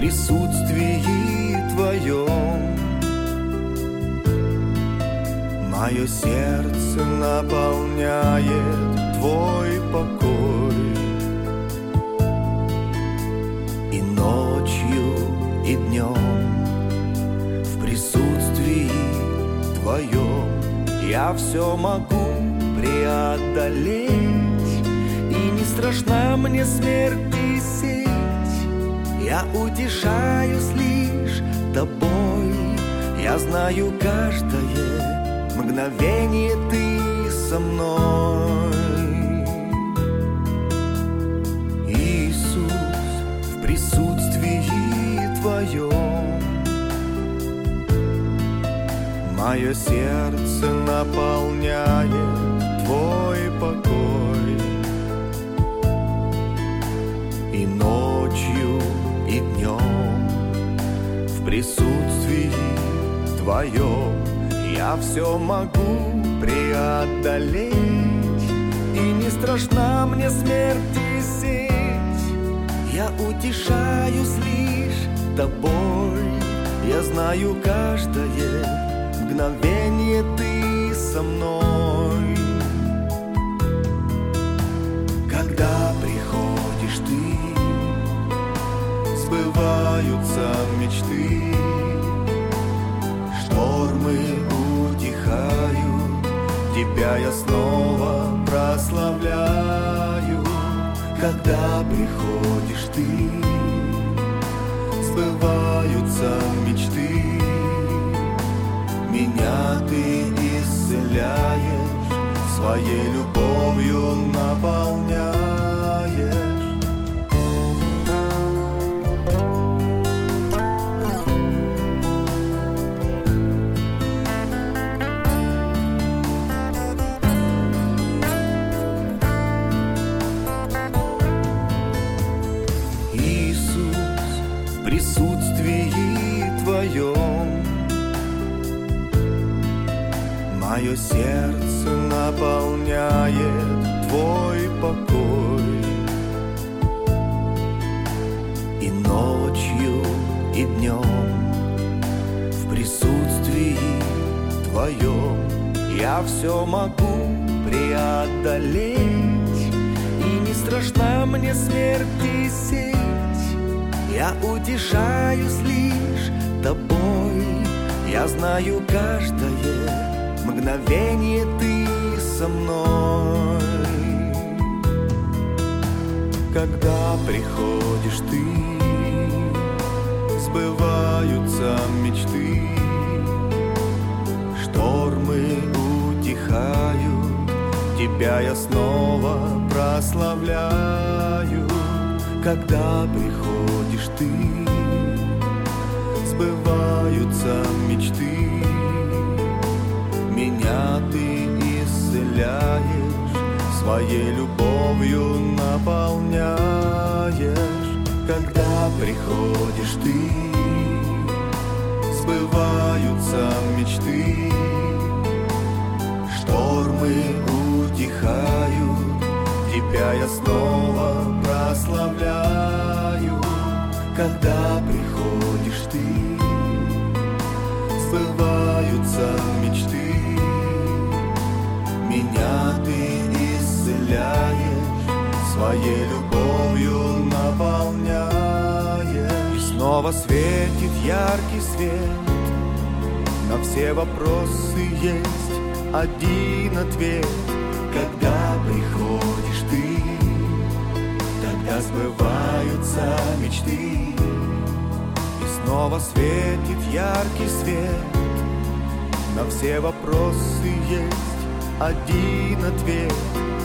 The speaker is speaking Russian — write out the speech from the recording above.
присутствии Твоем. Мое сердце наполняет Твой покой. И ночью, и днем в присутствии Твоем я все могу преодолеть, и не страшна мне смерть и сеть. Я утешаюсь лишь Тобой. Я знаю каждое мгновение Ты со мной. Иисус, в присутствии Твоем мое сердце наполняет Твой покой. И ночью, и днем в присутствии Твоем я все могу преодолеть, и не страшна мне смерть и сеть. Я утешаюсь лишь Тобой. Я знаю каждое мгновение Ты со мной. Когда приходишь Ты, сбываются мечты, штормы утихают, Тебя я снова прославляю. Когда приходишь Ты, сбываются мечты, меня Ты исцеляешь, своей любовью наполняешь. В присутствии Твоем мое сердце наполняет Твой покой. И ночью, и днем в присутствии Твоем я все могу преодолеть, и не страшна мне смерть и сеть. Я утешаюсь лишь Тобой. Я знаю каждое мгновение Ты со мной. Когда приходишь Ты, сбываются мечты, штормы утихают, Тебя я снова прославляю. Когда приходишь Ты, сбываются мечты, меня Ты исцеляешь, своей любовью наполняешь. Когда приходишь Ты, сбываются мечты, штормы утихают, Тебя я снова прославляю. Когда приходишь Ты, сбываются мечты, меня Ты исцеляешь, своей любовью наполняешь. И снова светит яркий свет, на все вопросы есть один ответ. Когда приходишь Ты, тогда сбываются мечты. И снова светит яркий свет, на все вопросы есть один ответ.